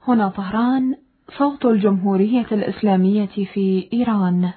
هنا طهران، صوت الجمهورية الإسلامية في إيران.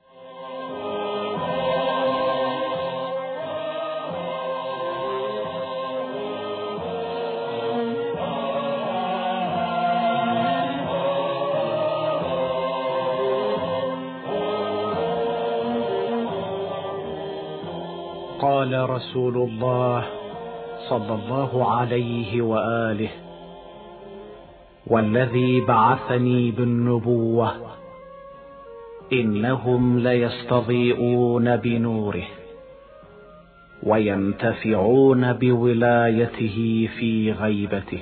قال رسول الله صلى الله عليه وآله: والذي بعثني بالنبوة إنهم ليستضيئون بنوره وينتفعون بولايته في غيبته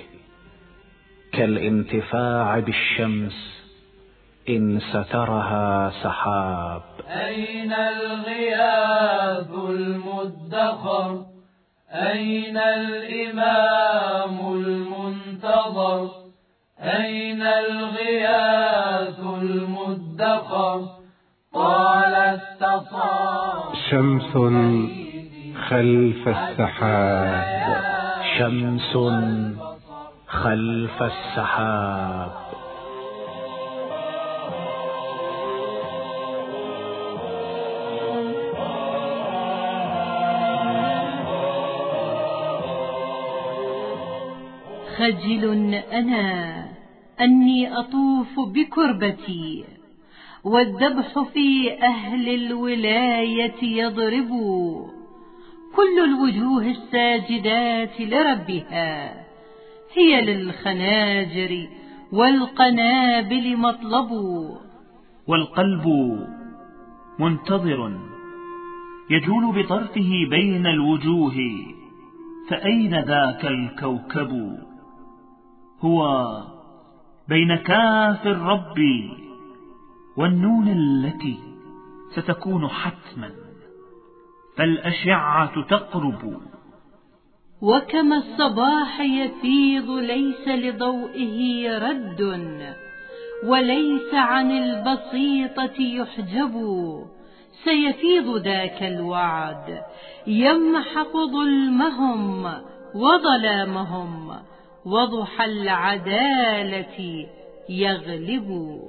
كالانتفاع بالشمس إن سترها سحاب. أين الغياث المدخر؟ أين الإمام المنتظر؟ أين الغياث المدخر؟ قال استصاب شمس خلف السحاب، شمس خلف السحاب. خجل أنا أني أطوف بكربتي، والذبح في أهل الولاية يضرب كل الوجوه الساجدات لربها، هي للخناجر والقنابل مطلب. والقلب منتظر يجول بطرفه بين الوجوه، فأين ذاك الكوكب؟ هو بين كاف الرب والنون التي ستكون حتما، فالأشعة تقرب. وكما الصباح يفيض ليس لضوئه رد، وليس عن البسيطة يحجب، سيفيض ذاك الوعد يمحق ظلمهم وظلامهم، وضحى العدالة يغلب.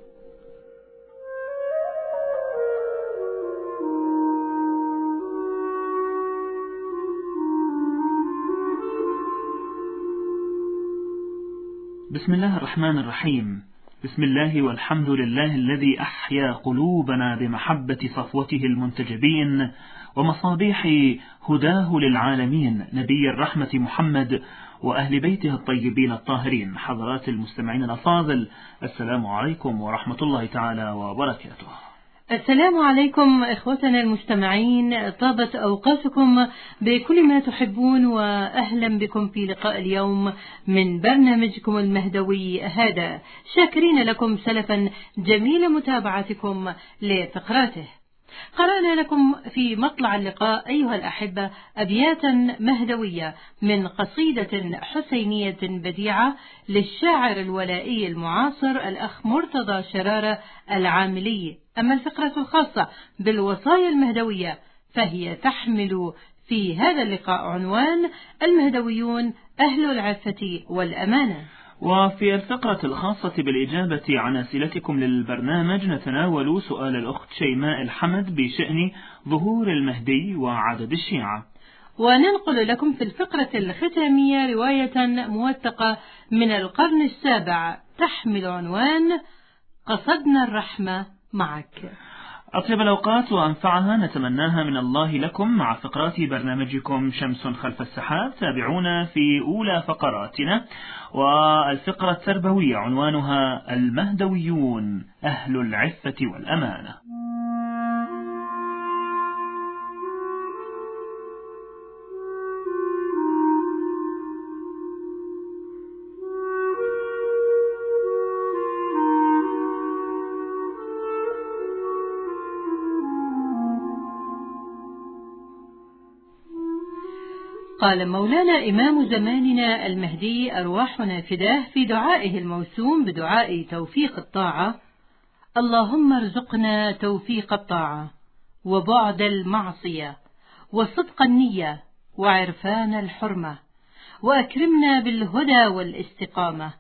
بسم الله الرحمن الرحيم. بسم الله والحمد لله الذي أحيا قلوبنا بمحبة صفوته المنتجبين ومصابيح هداه للعالمين، نبي الرحمة محمد وأهل بيته الطيبين الطاهرين. حضرات المستمعين الأفاضل، السلام عليكم ورحمة الله تعالى وبركاته. السلام عليكم إخوتنا المستمعين، طابت أوقاتكم بكل ما تحبون، وأهلا بكم في لقاء اليوم من برنامجكم المهدوي هذا، شاكرين لكم سلفا جميل متابعتكم لفقراته. قرأنا لكم في مطلع اللقاء أيها الأحبة أبياتا مهدوية من قصيدة حسينية بديعة للشاعر الولائي المعاصر الأخ مرتضى شرارة العاملي. أما الفقرة الخاصة بالوصايا المهدوية فهي تحمل في هذا اللقاء عنوان المهدويون أهل العفة والأمانة. وفي الفقرة الخاصة بالإجابة عن أسئلتكم للبرنامج نتناول سؤال الأخت شيماء الحمد بشأن ظهور المهدي وعدد الشيعة، وننقل لكم في الفقرة الختامية رواية موثقة من القرن السابع تحمل عنوان قصدنا الرحمة معك. أطيب الأوقات وأنفعها نتمناها من الله لكم مع فقرات برنامجكم شمس خلف السحاب. تابعونا في أولى فقراتنا، والفقرة التربوية عنوانها المهدويون أهل العفة والأمانة. قال مولانا إمام زماننا المهدي أرواحنا فداه في دعائه الموسوم بدعاء توفيق الطاعة: اللهم ارزقنا توفيق الطاعة وبعد المعصية وصدق النية وعرفان الحرمة، وأكرمنا بالهدى والاستقامة،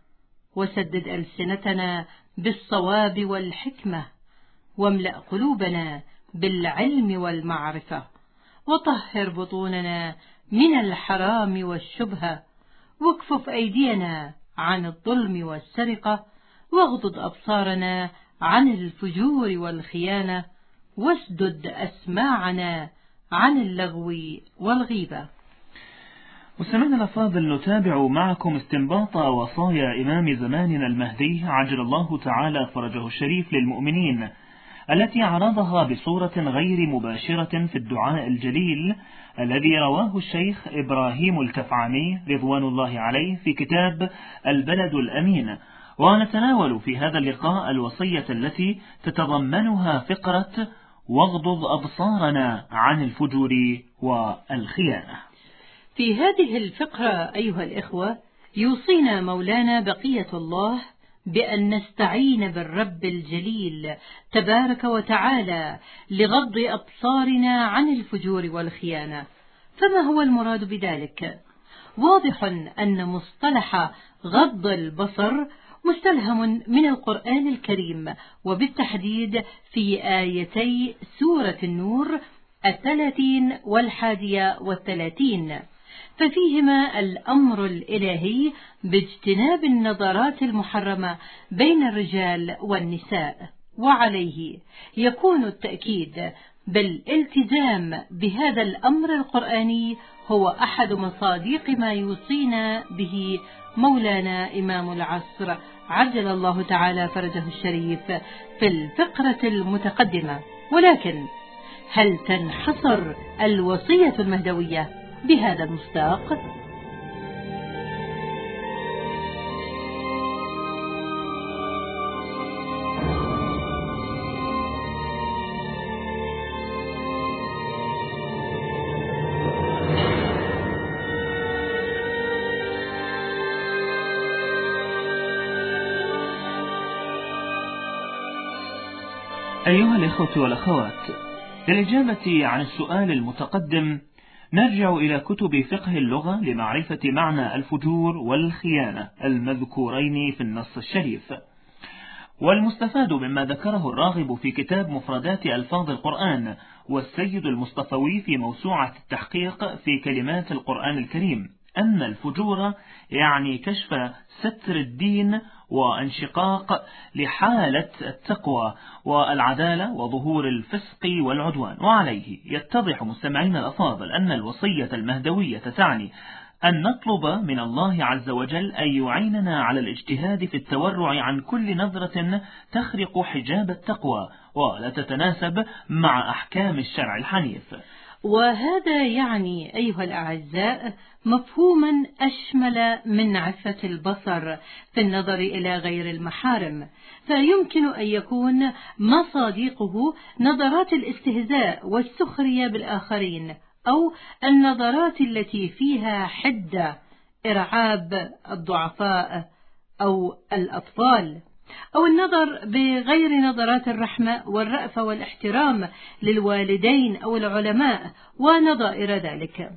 وسدد ألسنتنا بالصواب والحكمة، واملأ قلوبنا بالعلم والمعرفة، وطهر بطوننا من الحرام والشبهة، واكفف أيدينا عن الظلم والسرقة، واغضض أبصارنا عن الفجور والخيانة، واسدد أسماعنا عن اللغو والغيبة. مستمعينا الأفاضل، نتابع معكم استنباط وصايا إمام زماننا المهدي عجل الله تعالى فرجه الشريف للمؤمنين، التي عرضها بصورة غير مباشرة في الدعاء الجليل الذي رواه الشيخ إبراهيم الكفعاني رضوان الله عليه في كتاب البلد الأمين. ونتناول في هذا اللقاء الوصية التي تتضمنها فقرة واغضض أبصارنا عن الفجور والخيانة. في هذه الفقرة أيها الإخوة، يوصينا مولانا بقية الله بأن نستعين بالرب الجليل تبارك وتعالى لغض أبصارنا عن الفجور والخيانة. فما هو المراد بذلك؟ واضح أن مصطلح غض البصر مستلهم من القرآن الكريم، وبالتحديد في آيتي سورة النور 30 و31، ففيهما الأمر الإلهي باجتناب النظرات المحرمة بين الرجال والنساء، وعليه يكون التأكيد بالالتزام بهذا الأمر القرآني هو أحد مصادق ما يوصينا به مولانا إمام العصر عجل الله تعالى فرجه الشريف في الفقرة المتقدمة. ولكن هل تنحصر الوصية المهدوية بهذا المصداق؟ أيها الإخوة والأخوات، للإجابة عن السؤال المتقدم نرجع إلى كتب فقه اللغة لمعرفة معنى الفجور والخيانة المذكورين في النص الشريف. والمستفاد مما ذكره الراغب في كتاب مفردات ألفاظ القرآن والسيد المصطفوي في موسوعة التحقيق في كلمات القرآن الكريم أن الفجور يعني كشف ستر الدين وانشقاق لحالة التقوى والعدالة وظهور الفسق والعدوان. وعليه يتضح مستمعين الأفاضل أن الوصية المهدوية تعني أن نطلب من الله عز وجل أن يعيننا على الاجتهاد في التورع عن كل نظرة تخرق حجاب التقوى ولا تتناسب مع أحكام الشرع الحنيف. وهذا يعني أيها الأعزاء مفهوما أشمل من عفة البصر في النظر إلى غير المحارم، فيمكن أن يكون مصادقه نظرات الاستهزاء والسخرية بالآخرين، أو النظرات التي فيها حدة، إرعاب الضعفاء أو الأطفال، أو النظر بغير نظرات الرحمة والرأفة والاحترام للوالدين أو العلماء ونظائر ذلك.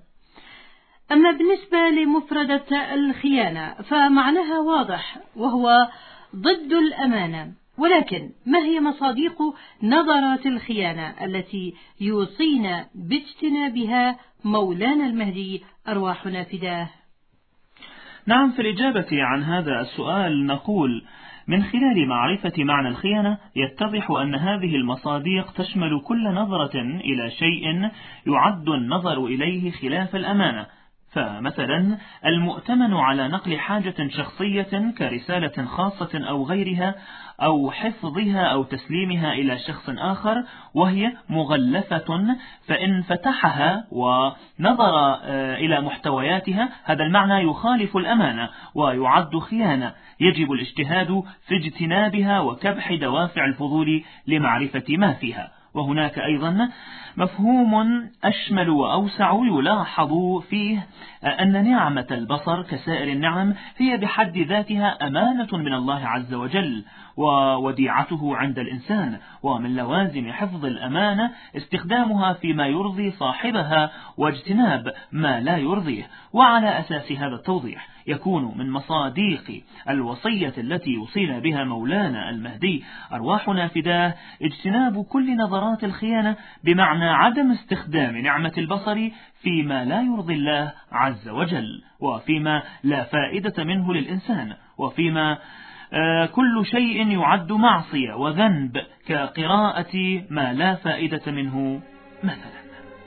أما بالنسبة لمفردة الخيانة فمعناها واضح وهو ضد الأمانة، ولكن ما هي مصادق نظرات الخيانة التي يوصينا باجتنابها مولانا المهدي أرواحنا فداه؟ نعم، في الإجابة عن هذا السؤال نقول من خلال معرفة معنى الخيانة يتضح أن هذه المصادق تشمل كل نظرة إلى شيء يعد النظر إليه خلاف الأمانة، فمثلا المؤتمن على نقل حاجة شخصية كرسالة خاصة أو غيرها أو حفظها أو تسليمها إلى شخص آخر وهي مغلفة، فإن فتحها ونظر إلى محتوياتها هذا المعنى يخالف الأمانة ويعد خيانة، يجب الاجتهاد في اجتنابها وكبح دوافع الفضول لمعرفة ما فيها. وهناك أيضا مفهوم أشمل وأوسع يلاحظ فيه أن نعمة البصر كسائر النعم هي بحد ذاتها أمانة من الله عز وجل ووديعته عند الإنسان، ومن لوازم حفظ الأمانة استخدامها فيما يرضي صاحبها واجتناب ما لا يرضيه. وعلى أساس هذا التوضيح يكون من مصاديق الوصية التي يوصينا بها مولانا المهدي أرواحنا فداه اجتناب كل نظرات الخيانة، بمعنى عدم استخدام نعمة البصر فيما لا يرضي الله عز وجل، وفيما لا فائدة منه للإنسان، وفيما كل شيء يعد معصية وذنب كقراءة ما لا فائدة منه مثلا.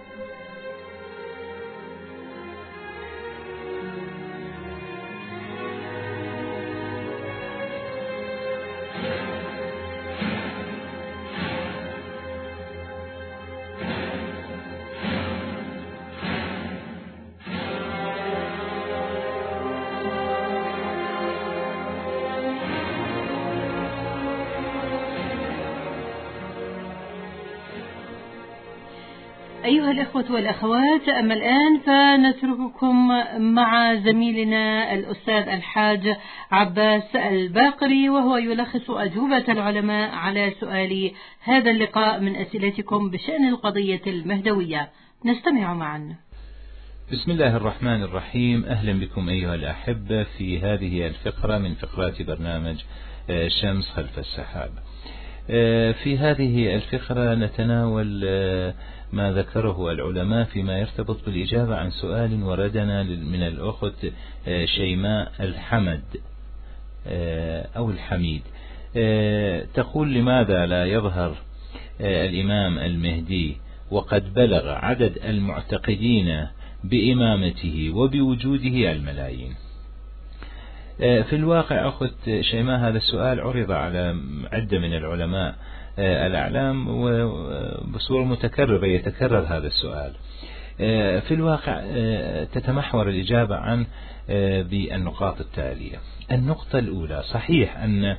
أيها الإخوة والأخوات، أما الآن فنترككم مع زميلنا الأستاذ الحاج عباس الباقري، وهو يلخص أجوبة العلماء على سؤال هذا اللقاء من أسئلتكم بشأن القضية المهدوية. نستمع معا. بسم الله الرحمن الرحيم. أهلا بكم أيها الأحبة في هذه الفقرة من فقرات برنامج شمس خلف السحاب. في هذه الفقرة نتناول ما ذكره العلماء فيما يرتبط بالإجابة عن سؤال وردنا من الأخت شيماء الحمد أو الحميد. تقول: لماذا لا يظهر الإمام المهدي وقد بلغ عدد المعتقدين بإمامته وبوجوده الملايين؟ في الواقع أخت شيماء هذا السؤال عرض على عدة من العلماء الأعلام وبصورة متكررة يتكرر هذا السؤال. في الواقع تتمحور الإجابة عن بالنقاط التالية. النقطة الأولى: صحيح أن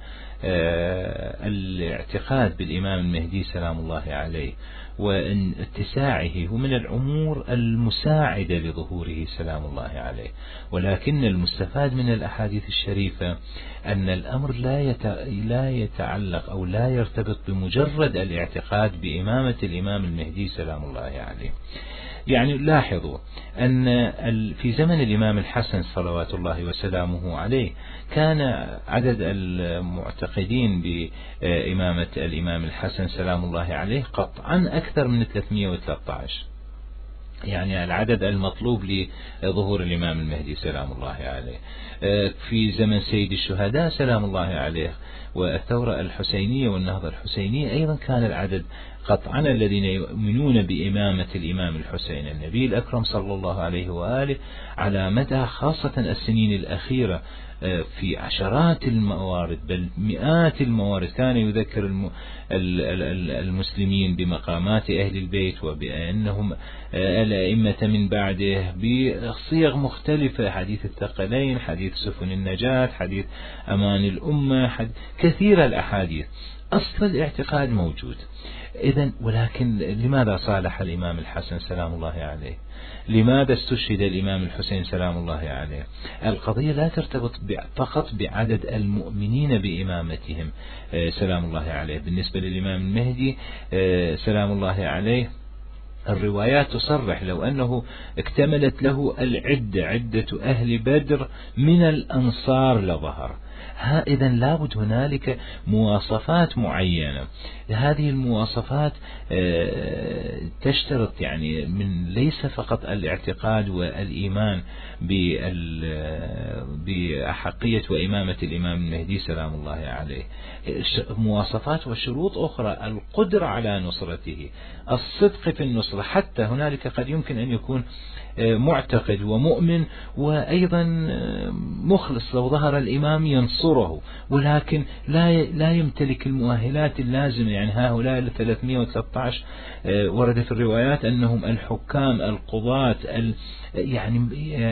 الاعتقاد بالإمام المهدي سلام الله عليه وأن اتساعه هو من الأمور المساعدة لظهوره سلام الله عليه، ولكن المستفاد من الأحاديث الشريفة أن الأمر لا يتعلق أو لا يرتبط بمجرد الاعتقاد بإمامة الإمام المهدي سلام الله عليه. يعني لاحظوا أن في زمن الإمام الحسن صلوات الله وسلامه عليه كان عدد المعتقدين بإمامة الإمام الحسن سلام الله عليه قطعا أكثر من 313، يعني العدد المطلوب لظهور الإمام المهدي سلام الله عليه. في زمن سيد الشهداء سلام الله عليه والثورة الحسينية والنهضة الحسينية أيضا كان العدد قطعا الذين يؤمنون بإمامة الإمام الحسين. النبي الأكرم صلى الله عليه وآله على مدى خاصة السنين الأخيرة في عشرات الموارد بل مئات الموارد كان يذكر المسلمين بمقامات أهل البيت وبأنهم الأئمة من بعده بصيغ مختلفة: حديث الثقلين، حديث سفن النجاة، حديث أمان الأمة، كثير الأحاديث. أصل الاعتقاد موجود. إذن ولكن لماذا صالح الإمام الحسن سلام الله عليه؟ لماذا استشهد الإمام الحسين سلام الله عليه؟ القضية لا ترتبط فقط بعدد المؤمنين بإمامتهم سلام الله عليه. بالنسبة للإمام المهدي سلام الله عليه الروايات تصرح لو أنه اكتملت له عدة أهل بدر من الأنصار لظهر. إذن لابد هنالك مواصفات معينة. هذه المواصفات تشترط يعني من ليس فقط الاعتقاد والإيمان بأحقية وإمامة الإمام المهدي سلام الله عليه، مواصفات وشروط أخرى: القدرة على نصرته، الصدق في النصرة، حتى هنالك قد يمكن أن يكون معتقد ومؤمن وأيضا مخلص، لو ظهر الإمام ينصره ولكن لا يمتلك المؤهلات اللازمة. يعني هؤلاء 313 ورد في الروايات أنهم الحكام، القضاة، يعني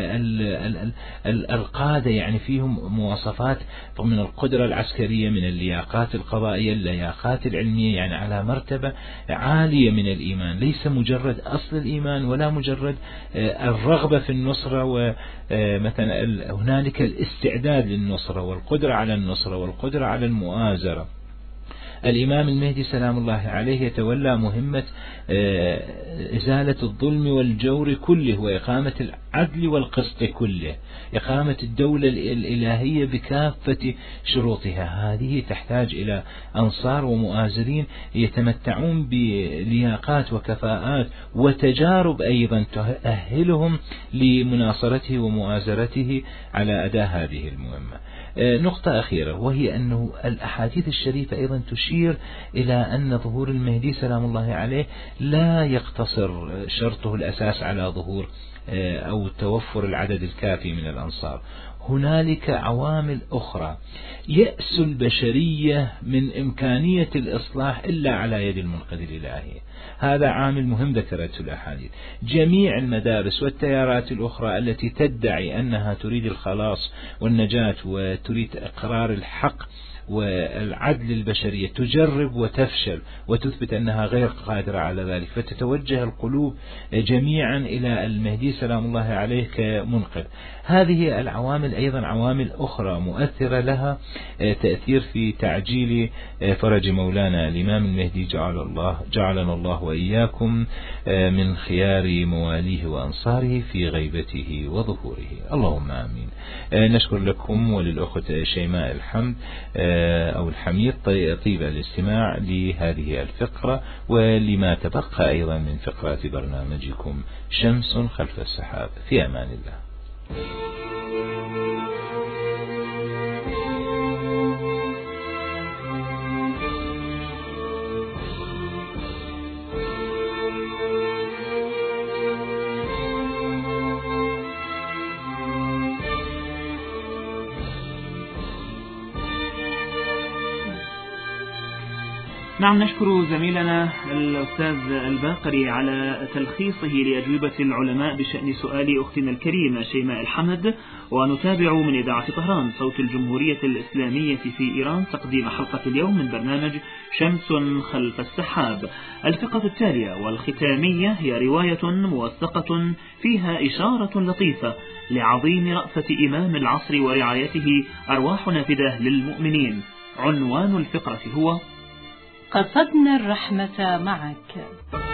القادة، يعني فيهم مواصفات من القدرة العسكرية، من اللياقات القضائية، اللياقات العلمية، يعني على مرتبة عالية من الإيمان، ليس مجرد أصل الإيمان ولا مجرد الرغبة في النصرة، ومثلا هنالك الاستعداد للنصرة والقدرة على النصرة والقدرة على المؤازرة. الإمام المهدي سلام الله عليه يتولى مهمة إزالة الظلم والجور كله وإقامة العدل والقسط كله، إقامة الدولة الإلهية بكافة شروطها. هذه تحتاج إلى أنصار ومؤازرين يتمتعون بلياقات وكفاءات وتجارب أيضا تؤهلهم لمناصرته ومؤازرته على أداء هذه المهمة. نقطة أخيرة، وهي أنه الأحاديث الشريفة أيضا تشير إلى أن ظهور المهدي سلام الله عليه لا يقتصر شرطه الأساس على ظهور أو توفر العدد الكافي من الأنصار. هنالك عوامل أخرى يأس البشرية من إمكانية الإصلاح إلا على يد المنقذ الإلهي. هذا عامل مهم ذكرته الأحاديث. جميع المدارس والتيارات الأخرى التي تدعي أنها تريد الخلاص والنجاة وتريد إقرار الحق والعدل البشرية تجرب وتفشل وتثبت أنها غير قادرة على ذلك، فتتوجه القلوب جميعا إلى المهدي سلام الله عليه كمنقذ. هذه العوامل أيضا عوامل أخرى مؤثرة لها تأثير في تعجيل فرج مولانا الإمام المهدي جعلنا الله وإياكم من خيار مواليه وأنصاره في غيبته وظهوره. اللهم آمين. نشكر لكم وللأخت شيماء الحمد أو الحميد طيب الاستماع لهذه الفقرة ولما تبقى أيضا من فقرات برنامجكم شمس خلف السحاب. في أمان الله. نعم، نشكر زميلنا الأستاذ الباقري على تلخيصه لأجوبة العلماء بشأن سؤال أختنا الكريمة شيماء الحمد. ونتابع من إذاعة طهران صوت الجمهورية الإسلامية في إيران تقديم حلقة اليوم من برنامج شمس خلف السحاب. الفقرة التالية والختامية هي رواية موثقة فيها إشارة لطيفة لعظيم رأفة إمام العصر ورعايته أرواح نافذة للمؤمنين. عنوان الفقرة هو قصدنا الرحمة معك.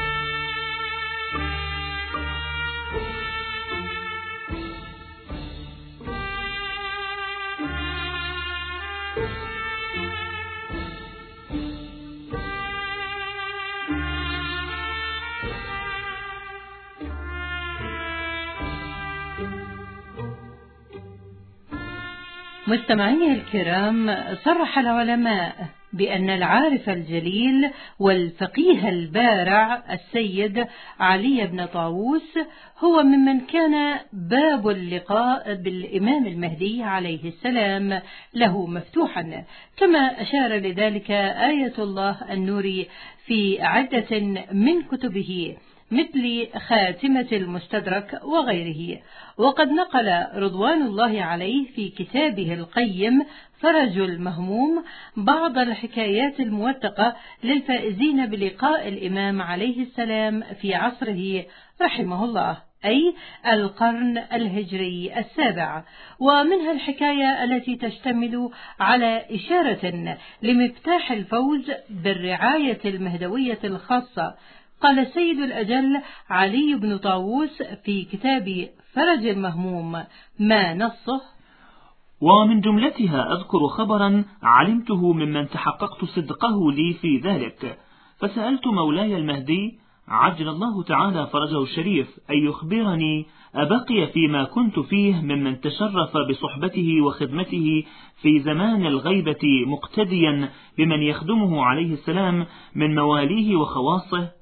مستمعي الكرام، صرح العلماء بأن العارف الجليل والفقيه البارع السيد علي بن طاووس هو ممن كان باب اللقاء بالإمام المهدي عليه السلام له مفتوحا، كما أشار لذلك آية الله النوري في عدة من كتبه مثل خاتمة المستدرك وغيره. وقد نقل رضوان الله عليه في كتابه القيم فرج المهموم بعض الحكايات الموثقة للفائزين بلقاء الإمام عليه السلام في عصره رحمه الله، أي القرن الهجري السابع. ومنها الحكاية التي تشتمل على إشارة لمفتاح الفوز بالرعاية المهدوية الخاصة. قال سيد الأجل علي بن طاووس في كتاب فرج المهموم ما نصه: ومن جملتها أذكر خبرا علمته ممن تحققت صدقه لي في ذلك، فسألت مولاي المهدي عجل الله تعالى فرجه الشريف أن يخبرني أبقي فيما كنت فيه ممن تشرف بصحبته وخدمته في زمان الغيبة مقتديا بمن يخدمه عليه السلام من مواليه وخواصه،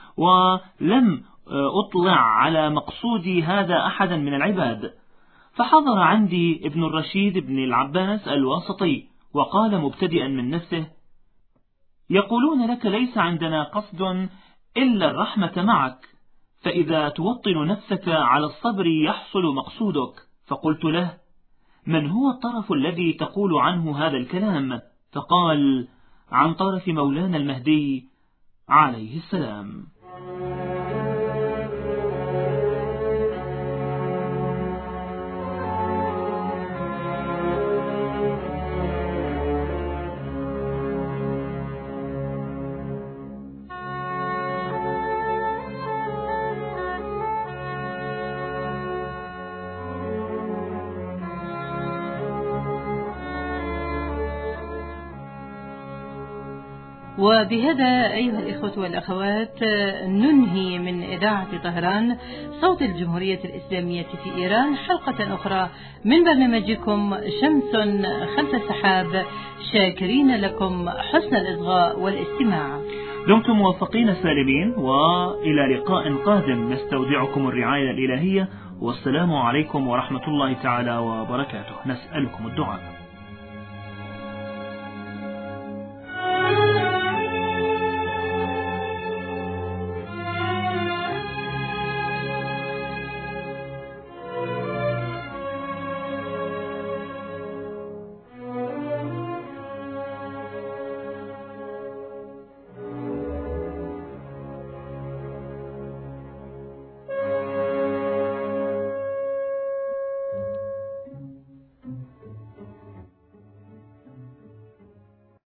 ولم أطلع على مقصودي هذا أحدا من العباد. فحضر عندي ابن الرشيد بن العباس الواسطي وقال مبتدئا من نفسه: يقولون لك ليس عندنا قصد إلا الرحمة معك، فإذا توطن نفسك على الصبر يحصل مقصودك. فقلت له: من هو الطرف الذي تقول عنه هذا الكلام؟ فقال: عن طرف مولانا المهدي عليه السلام. وبهذا أيها الإخوة والأخوات ننهي من إذاعة طهران صوت الجمهورية الإسلامية في إيران حلقة أخرى من برنامجكم شمس خلف السحاب، شاكرين لكم حسن الإصغاء والاستماع. دمتم موفقين سالمين، وإلى لقاء قادم نستودعكم الرعاية الإلهية، والسلام عليكم ورحمة الله تعالى وبركاته. نسألكم الدعاء.